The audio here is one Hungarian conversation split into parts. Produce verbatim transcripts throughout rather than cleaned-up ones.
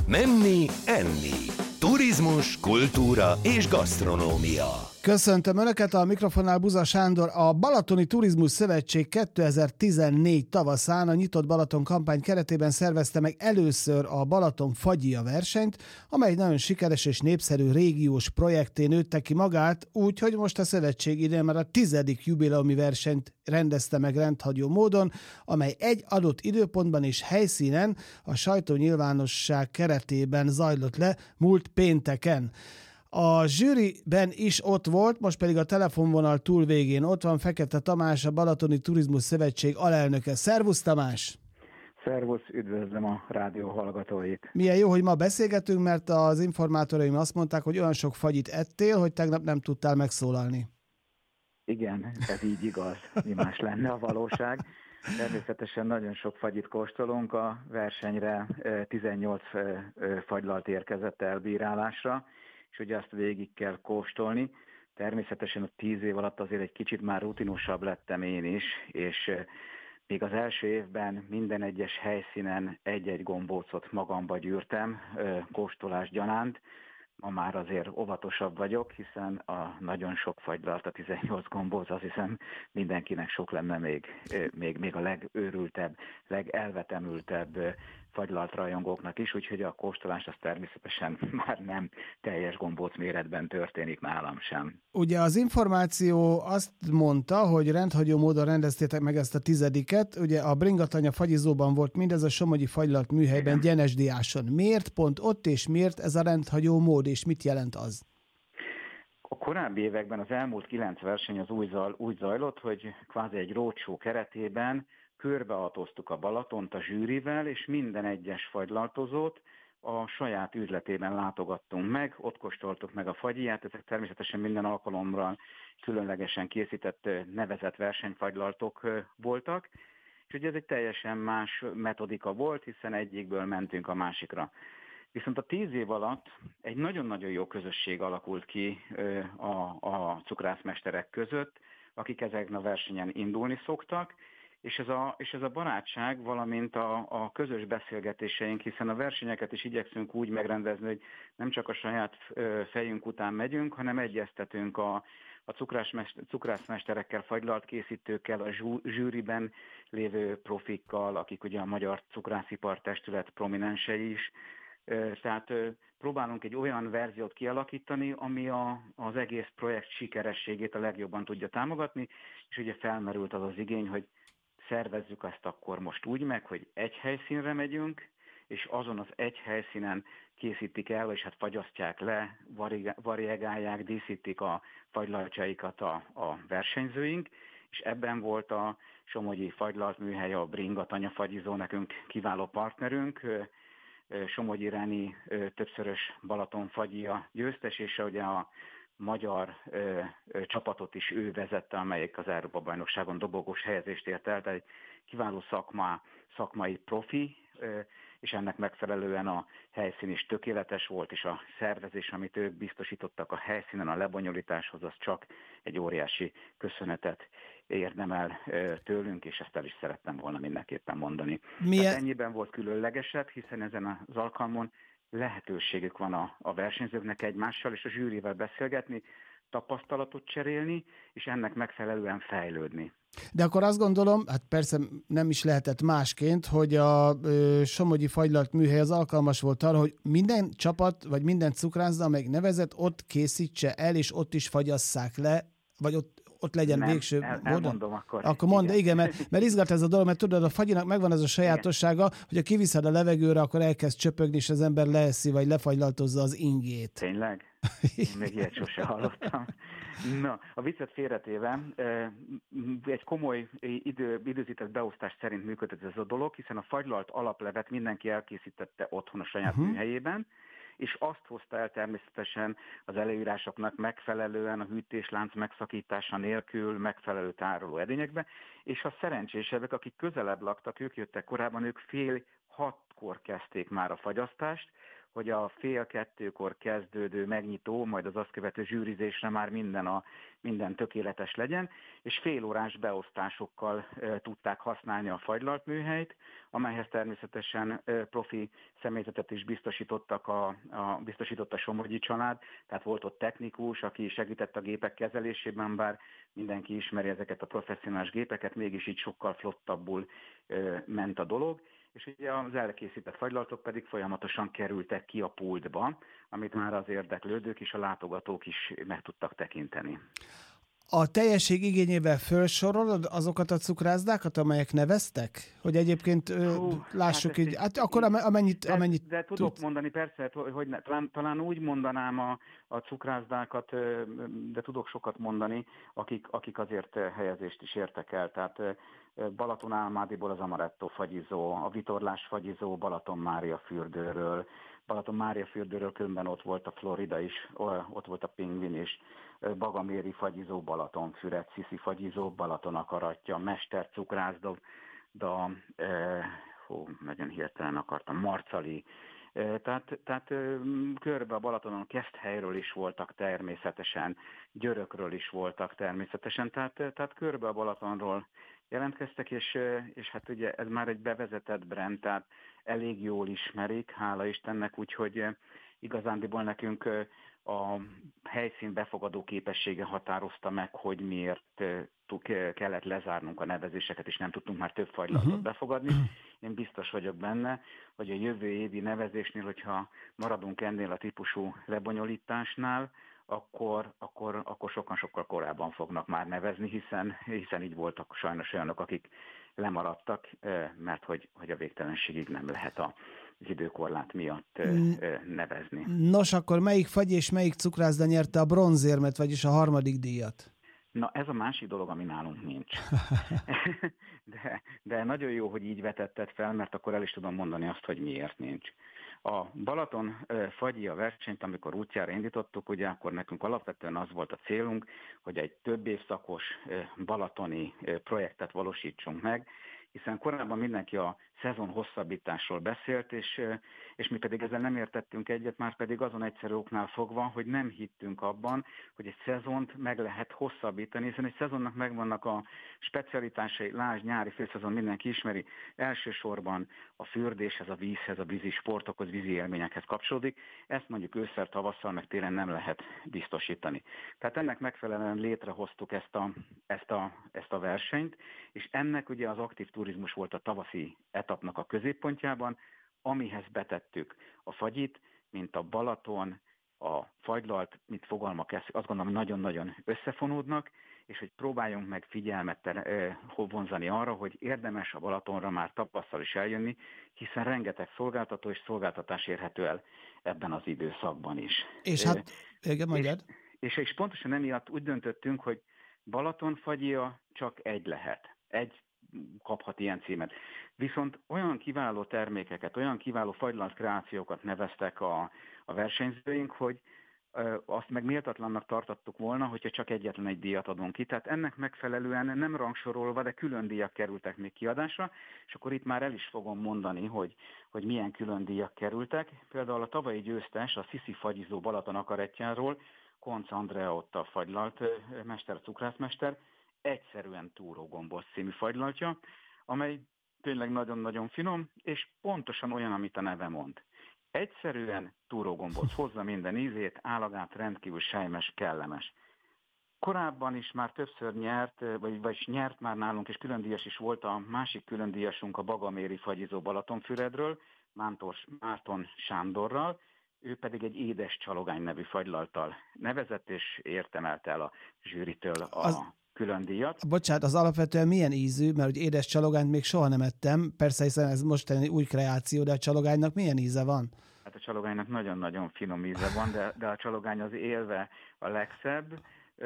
Menni, enni. Turizmus, kultúra és gasztronómia. Köszöntöm Önöket, a mikrofonnál Buza Sándor. A Balatoni Turizmus Szövetség kétezer-tizennégy tavaszán a Nyitott Balaton kampány keretében szervezte meg először a Balaton Fagyia versenyt, amely nagyon sikeres és népszerű régiós projekté nőtte ki magát, úgy, hogy most a szövetség idén már a tizedik jubileumi versenyt rendezte meg rendhagyó módon, amely egy adott időpontban és helyszínen a sajtónyilvánosság keretében zajlott le múlt pénteken. A zsűriben is ott volt, most pedig a telefonvonal túl végén ott van Fekete Tamás, a Balatoni Turizmus Szövetség alelnöke. Szervusz Tamás! Szervusz, üdvözlöm a rádió hallgatóit! Milyen jó, hogy ma beszélgetünk, mert az informátoraim azt mondták, hogy olyan sok fagyit ettél, hogy tegnap nem tudtál megszólalni. Igen, ez így igaz, mi más lenne a valóság. Természetesen nagyon sok fagyit kóstolunk, a versenyre tizennyolc fagylalt érkezett elbírálásra, és ugye azt végig kell kóstolni. Természetesen a tíz év alatt azért egy kicsit már rutinosabb lettem én is, és még az első évben minden egyes helyszínen egy-egy gombócot magamba gyűrtem, kóstolás gyanánt. Ma már azért óvatosabb vagyok, hiszen a nagyon sok fagylalt, a tizennyolc gombóc, azt hiszem mindenkinek sok lenne még, még, még a legőrültebb, legelvetemültebb fagylalt rajongóknak is, úgyhogy a kóstolás az természetesen már nem teljes gombóc méretben történik nálam sem. Ugye az információ azt mondta, hogy rendhagyó módon rendeztétek meg ezt a tizediket, ugye a Bringatanya fagyizóban volt mindez, a Somogyi Fagylalt műhelyben, Gyenesdiáson. Miért pont ott, és miért ez a rendhagyó mód, és mit jelent az? A korábbi években az elmúlt kilenc verseny az úgy, zaj, úgy zajlott, hogy kvázi egy roadshow keretében körbeautóztuk a Balatont a zsűrivel, és minden egyes fagylaltozót a saját üzletében látogattunk meg, ott kóstoltuk meg a fagyját, ezek természetesen minden alkalomra különlegesen készített nevezett versenyfagylaltok voltak, és ugye ez egy teljesen más metodika volt, hiszen egyikből mentünk a másikra. Viszont a tíz év alatt egy nagyon-nagyon jó közösség alakult ki a, a cukrászmesterek között, akik ezeken a versenyen indulni szoktak, és ez a, és ez a barátság, valamint a, a közös beszélgetéseink, hiszen a versenyeket is igyekszünk úgy megrendezni, hogy nem csak a saját fejünk után megyünk, hanem egyeztetünk a, a cukrászmesterekkel, fagylalt készítőkkel, a zsűriben lévő profikkal, akik ugye a Magyar Cukrászipar Testület prominensei is. Tehát próbálunk egy olyan verziót kialakítani, ami a, az egész projekt sikerességét a legjobban tudja támogatni, és ugye felmerült az az igény, hogy szervezzük ezt akkor most úgy meg, hogy egy helyszínre megyünk, és azon az egy helyszínen készítik el, és hát fagyasztják le, variegálják, díszítik a fagylaltjaikat a, a versenyzőink, és ebben volt a Somogyi Fagylalt műhely, a Bringatanya fagyizó, nekünk kiváló partnerünk, Somogyi Reni többszörös Balaton fagyia győztes, és ugye a magyar ö, ö, csapatot is ő vezette, amelyik az Európa-bajnokságon dobogós helyezést ért el, tehát egy kiváló szakma, szakmai profi, ö, és ennek megfelelően a helyszín is tökéletes volt, és a szervezés, amit ők biztosítottak a helyszínen a lebonyolításhoz, az csak egy óriási köszönetet érdemel ö, tőlünk, és ezt el is szerettem volna mindenképpen mondani. Milyen... Ennyiben volt különlegesebb, hiszen ezen az alkalmon lehetőségük van a, a versenyzőknek egymással és a zsűrivel beszélgetni, tapasztalatot cserélni, és ennek megfelelően fejlődni. De akkor azt gondolom, hát persze nem is lehetett másként, hogy a ö, Somogyi Fagylalt műhely az alkalmas volt arra, hogy minden csapat, vagy minden cukrászda, amelyik nevezett, ott készítse el, és ott is fagyasszák le, vagy ott ott legyen nem, végső el, módon? Elmondom akkor. Akkor mondd, igen, igen mert, mert izgat ez a dolog, mert tudod, a fagyinak megvan ez a sajátossága, igen, hogy ha kiviszed a levegőre, akkor elkezd csöpögni, és az ember leeszi, vagy lefagylaltozza az ingét. Tényleg? Én még ilyet sose hallottam. Na, a viccet félretéve, egy komoly idő, időzített beosztás szerint működött ez a dolog, hiszen a fagylalt alaplevet mindenki elkészítette otthon a saját uh-huh. műhelyében, és azt hozta el természetesen az előírásoknak megfelelően, a hűtéslánc megszakítása nélkül, megfelelő tároló edényekbe, és a szerencsésebbek, akik közelebb laktak, ők jöttek korábban, ők fél hatkor kezdték már a fagyasztást, hogy a fél kettőkor kezdődő megnyitó, majd az azt követő zsűrizésre már minden, a, minden tökéletes legyen, és félórás beosztásokkal e, tudták használni a fagylalt műhelyt, amelyhez természetesen e, profi személyzetet is biztosítottak a, a, biztosított a Somogyi család, tehát volt ott technikus, aki segített a gépek kezelésében, bár mindenki ismeri ezeket a professzionális gépeket, mégis így sokkal flottabbul e, ment a dolog. És ugye az elkészített fagylaltok pedig folyamatosan kerültek ki a pultba, amit már az érdeklődők és a látogatók is meg tudtak tekinteni. A teljesség igényével felsorolod azokat a cukrászdákat, amelyek neveztek? Hogy egyébként Hú, lássuk hát így, hát akkor amennyit... De, amennyit de tudok tudsz. mondani, persze, hogy ne, talán, talán úgy mondanám a, a cukrászdákat, de tudok sokat mondani, akik, akik azért helyezést is értek el. Tehát Balaton-Álmádiból az Amaretto fagyizó, a Vitorlás fagyizó Balaton Mária fürdőről, Balaton Mária fürdőről különben ott volt a Florida is, ott volt a Pingvin is, Bagaméri fagyizó, Balatonfüred, Sziszi fagyizó, Balaton akaratja, Mester cukrászda, de, eh, hú, nagyon hirtelen akartam, Marcali. Eh, tehát, tehát eh, körbe a Balatonon Keszthelyről is voltak természetesen, Györökről is voltak természetesen, tehát, tehát körbe a Balatonról jelentkeztek, és, és hát ugye ez már egy bevezetett brand, tehát elég jól ismerik, hála Istennek, úgyhogy igazándiból nekünk a helyszín befogadó képessége határozta meg, hogy miért kellett lezárnunk a nevezéseket, és nem tudtunk már több fagylaltot uh-huh. befogadni. Én biztos vagyok benne, hogy a jövő évi nevezésnél, hogyha maradunk ennél a típusú lebonyolításnál, akkor, akkor, akkor sokkal-sokkal korábban fognak már nevezni, hiszen, hiszen így voltak sajnos olyanok, akik lemaradtak, mert hogy, hogy a végtelenségig nem lehet a az időkorlát miatt nevezni. Nos, akkor melyik fagy és melyik cukrászda nyerte a bronzérmet, vagyis a harmadik díjat? Na, ez a másik dolog, ami nálunk nincs. de, de nagyon jó, hogy így vetetted fel, mert akkor el is tudom mondani azt, hogy miért nincs. A Balaton fagyia versenyt, amikor útjára indítottuk, ugye akkor nekünk alapvetően az volt a célunk, hogy egy több évszakos balatoni projektet valósítsunk meg, hiszen korábban mindenki a szezon hosszabbításról beszélt, és, és mi pedig ezzel nem értettünk egyet, már pedig azon egyszerű oknál fogva, hogy nem hittünk abban, hogy egy szezont meg lehet hosszabbítani, hiszen egy szezonnak megvannak a specialitásai, lásd, nyári főszezon mindenki ismeri, elsősorban a fürdéshez, a vízhez, a vízi sportokhoz, vízi élményekhez kapcsolódik, ezt mondjuk ősszel, tavasszal, meg télen nem lehet biztosítani. Tehát ennek megfelelően létrehoztuk ezt a, ezt a, ezt a versenyt, és ennek ugye az aktív turizmus volt a tavaszi etapnak a középpontjában, amihez betettük a fagyit, mint a Balaton, a fagylalt, mint fogalmak, azt gondolom, nagyon-nagyon összefonódnak, és hogy próbáljunk meg figyelmet vonzani arra, hogy érdemes a Balatonra már tavasszal is eljönni, hiszen rengeteg szolgáltató és szolgáltatás érhető el ebben az időszakban is. És hát, igen, mondjad. És, és, és pontosan emiatt úgy döntöttünk, hogy Balaton fagyia csak egy lehet. Egy kaphat ilyen címet. Viszont olyan kiváló termékeket, olyan kiváló fagylalt kreációkat neveztek a, a versenyzőink, hogy ö, azt meg méltatlannak tartottuk volna, hogyha csak egyetlen egy díjat adunk ki. Tehát ennek megfelelően nem rangsorolva, de külön díjak kerültek még kiadásra, és akkor itt már el is fogom mondani, hogy, hogy milyen külön díjak kerültek. Például a tavalyi győztes, a Sziszi fagyizó Balaton akaretjáról, Konc Andrea ott a fagylalt mester, a cukrászmester, egyszerűen túrógombosz című fagylaltja, amely tényleg nagyon-nagyon finom, és pontosan olyan, amit a neve mond. Egyszerűen túrógombosz, hozza minden ízét, állagát, rendkívül sejmes, kellemes. Korábban is már többször nyert, vagy, vagy nyert már nálunk, és különdíjas is volt a másik különdíjasunk a Bagaméri fagyizó Balatonfüredről, Mántor, Márton Sándorral, ő pedig egy édes csalogány nevű fagylalttal nevezett, és értemelte el a zsűritől a... Az... külön díjat. Bocsánat, az alapvetően milyen ízű, mert hogy édes csalogányt még soha nem ettem, persze hiszen ez most egy új kreáció, de a csalogánynak milyen íze van? Hát a csalogánynak nagyon-nagyon finom íze van, de, de a csalogány az élve a legszebb.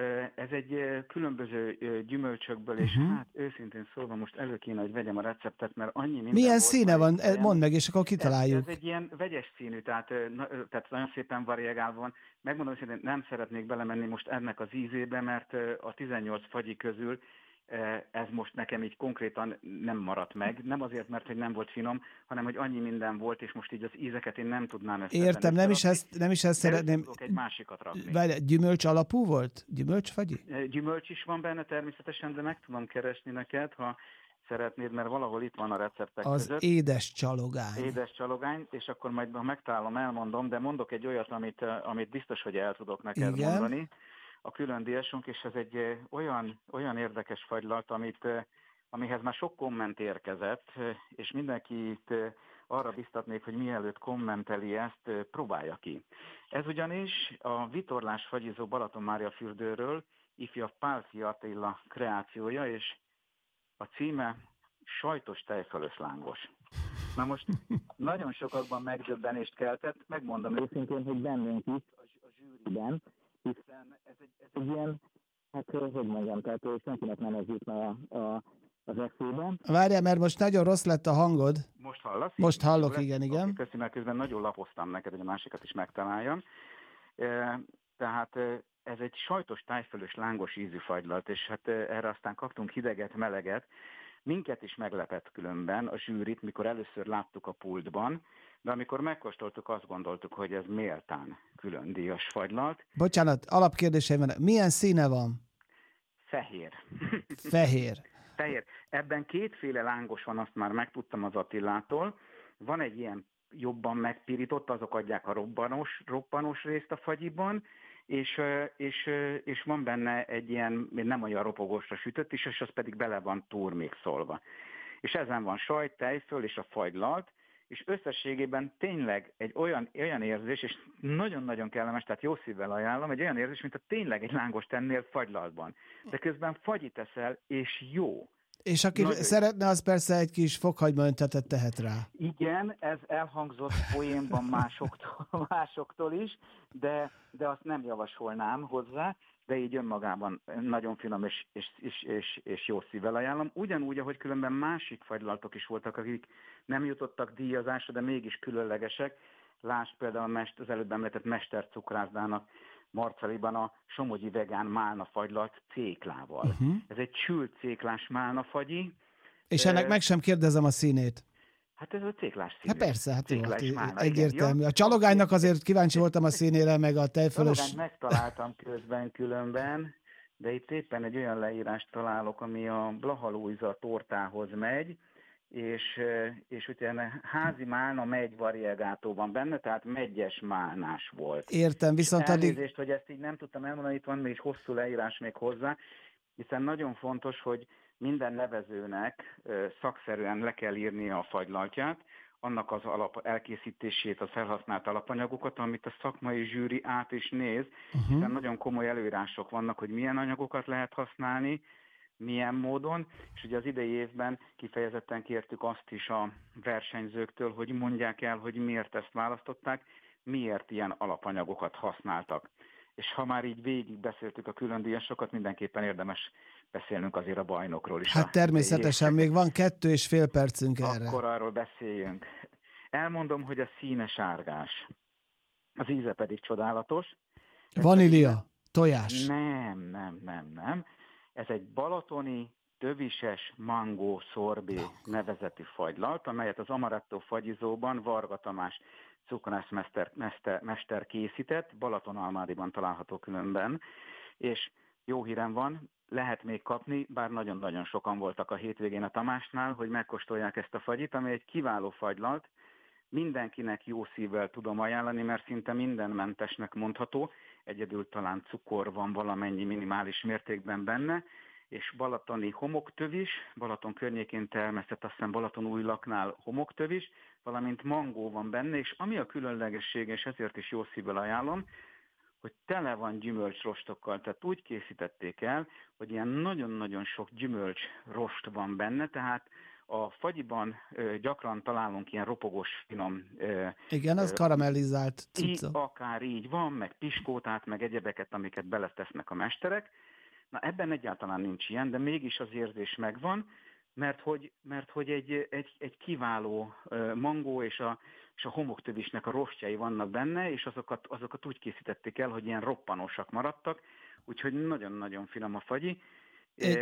Ez egy különböző gyümölcsökből, és uh-huh. hát őszintén szólva most elő kéne, hogy vegyem a receptet, mert annyi minden milyen volt, színe van? Ilyen, mondd meg, és akkor kitaláljuk. Ez, ez egy ilyen vegyes színű, tehát, tehát nagyon szépen variegálva van. Megmondom, hogy nem szeretnék belemenni most ennek az ízébe, mert a tizennyolc fagyi közül ez most nekem így konkrétan nem maradt meg. Nem azért, mert hogy nem volt finom, hanem hogy annyi minden volt, és most így az ízeket én nem tudnám ezt. Értem, nem is ezt, nem is ezt szeretném. Egy másikat rakni. Várj, gyümölcs alapú volt? Gyümölcsfagyi? Gyümölcs is van benne természetesen, de meg tudom keresni neked, ha szeretnéd, mert valahol itt van a receptek az között. Az édes csalogány. Édes csalogány, és akkor majd, ha megtalálom, elmondom, de mondok egy olyat, amit, amit biztos, hogy el tudok neked Igen. mondani. A külön díjasunk, és ez egy olyan, olyan érdekes fagylalt, amit, amihez már sok komment érkezett, és mindenkit arra biztatnék, hogy mielőtt kommenteli ezt, próbálja ki. Ez ugyanis a vitorlás fagyizó Balatonmáriafürdőről ifjabb Pálffy Attila kreációja, és a címe sajtos tejfölös lángos. Na most nagyon sokakban megdöbbenést keltett, megmondom őszintén, hogy bennünk itt a, a zsűriben, hiszen ez egy, ez egy ilyen, hát hogy mondjam, tehát senkinek nem ez jutna a, a, az eszében. Várjál, mert most nagyon rossz lett a hangod. Most hallasz? Most hallok, Jó, igen, igen. Okay, köszönöm, mert közben nagyon lapoztam neked, hogy a másikat is megtaláljam. E, tehát ez egy sajtos tájfölös lángos ízű fagylalt, és hát erre aztán kaptunk hideget, meleget. Minket is meglepett különben a zsűrit, mikor először láttuk a pultban, de amikor megkóstoltuk, azt gondoltuk, hogy ez méltán külön díjas fagylalt. Bocsánat, alapkérdéseim van. Milyen színe van? Fehér. Fehér. Fehér. Ebben kétféle lángos van, azt már megtudtam az Attilától. Van egy ilyen jobban megpirított, azok adják a robbanos, robbanos részt a fagyiban, és, és, és van benne egy ilyen nem olyan ropogósra sütött is, és az pedig bele van turmixolva. És ezen van sajt, tejföl és a fagylalt, és összességében tényleg egy olyan, olyan érzés, és nagyon-nagyon kellemes, tehát jó szívvel ajánlom, egy olyan érzés, mint a tényleg egy lángos tennél fagylaltban. De közben fagyit eszel, és jó. És aki Nagy szeretne, az persze egy kis fokhagyma öntetet tehet rá. Igen, ez elhangzott poénban másoktól, másoktól is, de, de azt nem javasolnám hozzá, de így önmagában nagyon finom és, és, és, és, és jó szívvel ajánlom. Ugyanúgy, ahogy különben másik fagylaltok is voltak, akik nem jutottak díjazásra, de mégis különlegesek. Lásd például az előbb említett mestercukrászdának Marceliban a somogyi vegán málnafagylalt céklával. Uh-huh. Ez egy sült céklás málnafagyi. És ennek e... meg sem kérdezem a színét. Hát ez a céklás színű. Hát persze, hát jó, málna, egyértelmű. A csalogánynak azért kíváncsi voltam a színére, meg a tejfölös... Csalogányt megtaláltam közben különben, de itt éppen egy olyan leírást találok, ami a Blaha Lujza tortához megy, és, és utána házi málna megy variegátó van benne, tehát megyes málnás volt. Értem, viszont addig... Elnézést, hogy ezt így nem tudtam elmondani, itt van még hosszú leírás még hozzá, hiszen nagyon fontos, hogy minden nevezőnek szakszerűen le kell írnia a fagylaltját, annak az alap elkészítését, a felhasznált alapanyagokat, amit a szakmai zsűri át is néz, uh-huh. hiszen nagyon komoly előírások vannak, hogy milyen anyagokat lehet használni, milyen módon, és ugye az idei évben kifejezetten kértük azt is a versenyzőktől, hogy mondják el, hogy miért ezt választották, miért ilyen alapanyagokat használtak. És ha már így végig beszéltük a külön díjasokat, mindenképpen érdemes beszélnünk azért a bajnokról is. Hát természetesen, még van kettő és fél percünk erre. Akkor arról beszéljünk. Elmondom, hogy a színe sárgás. Az íze pedig csodálatos. Vanília, tojás. Nem, nem, nem, nem. Ez egy balatoni, tövises mangó szorbé nevezetű fagylalt, amelyet az Amaretto fagyizóban Varga Tamás cukrászmester mester, mester készített, Balatonalmádiban található különben, és jó hírem van, lehet még kapni, bár nagyon-nagyon sokan voltak a hétvégén a Tamásnál, hogy megkóstolják ezt a fagyit, ami egy kiváló fagylalt, mindenkinek jó szívvel tudom ajánlani, mert szinte mindenmentesnek mondható, egyedül talán cukor van valamennyi minimális mértékben benne, és balatoni homoktövis, Balaton környékén termesztett, azt hiszem Balatonújlaknál homoktövis, valamint mangó van benne, és ami a különlegesség, és ezért is jó szívvel ajánlom, hogy tele van gyümölcsrostokkal, tehát úgy készítették el, hogy ilyen nagyon-nagyon sok gyümölcsrost van benne, tehát a fagyiban ö, gyakran találunk ilyen ropogós, finom... Ö, Igen, az ö, karamellizált cucca. Így, akár így van, meg piskótát, meg egyebeket, amiket beletesznek a mesterek. Na ebben egyáltalán nincs ilyen, de mégis az érzés megvan, mert hogy, mert hogy egy, egy, egy kiváló ö, mangó és a, és a homoktövisnek a rostjai vannak benne, és azokat, azokat úgy készítették el, hogy ilyen roppanosak maradtak, úgyhogy nagyon-nagyon finom a fagyi. Egy...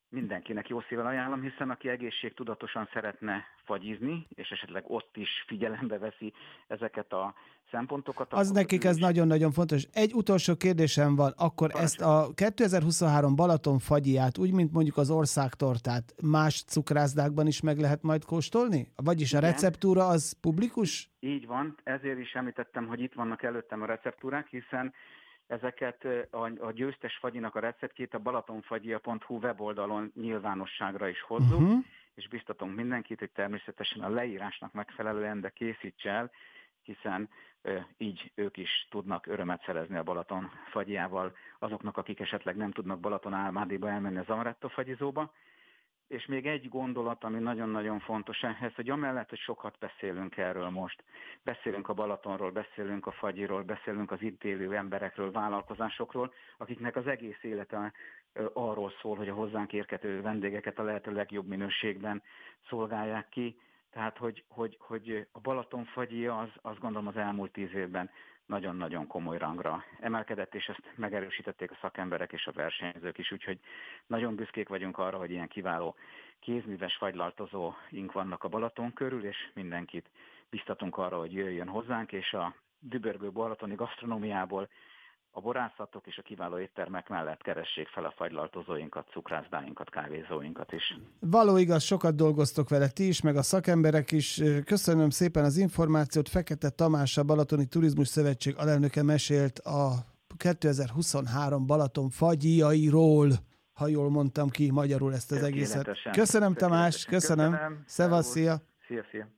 mindenkinek jó szívvel ajánlom, hiszen aki egészségtudatosan szeretne fagyizni, és esetleg ott is figyelembe veszi ezeket a szempontokat. Az nekik ez nagyon-nagyon fontos. Egy utolsó kérdésem van, akkor Parancsolj. Ezt a kétezer-huszonhárom Balaton fagyját, úgy, mint mondjuk az országtortát, más cukrászdákban is meg lehet majd kóstolni? Vagyis a Igen. receptúra az publikus? Így van, ezért is említettem, hogy itt vannak előttem a receptúrák, hiszen ezeket a, a győztes fagyinak a receptjét a balatonfagyia pont hu weboldalon nyilvánosságra is hozzuk, uh-huh. és biztatunk mindenkit, hogy természetesen a leírásnak megfelelően, de készítse el, hiszen e, így ők is tudnak örömet szerezni a Balaton fagyjával azoknak, akik esetleg nem tudnak Balaton Álmádiba elmenni az amaretto fagyizóba. És még egy gondolat, ami nagyon-nagyon fontos ehhez, hogy amellett, hogy sokat beszélünk erről most, beszélünk a Balatonról, beszélünk a fagyiról, beszélünk az itt élő emberekről, vállalkozásokról, akiknek az egész élete arról szól, hogy a hozzánk érkező vendégeket a lehető legjobb minőségben szolgálják ki. Tehát, hogy, hogy, hogy a Balaton fagyja az, azt gondolom az elmúlt tíz évben nagyon-nagyon komoly rangra emelkedett, és ezt megerősítették a szakemberek és a versenyzők is, úgyhogy nagyon büszkék vagyunk arra, hogy ilyen kiváló kézműves fagylaltozóink vannak a Balaton körül, és mindenkit biztatunk arra, hogy jöjjön hozzánk, és a dübörgő balatoni gasztronómiából a borászatok és a kiváló éttermek mellett keressék fel a fagylaltozóinkat, cukrászdáinkat, kávézóinkat is. Való igaz, sokat dolgoztok vele ti is, meg a szakemberek is. Köszönöm szépen az információt. Fekete Tamás, a Balatoni Turizmus Szövetség alelnöke mesélt a kétezer-huszonhárom Balaton fagyjairól, ha jól mondtam ki magyarul ezt az egészet. Köszönöm Tamás, köszönöm. Szevasz, szia! Szia, szia!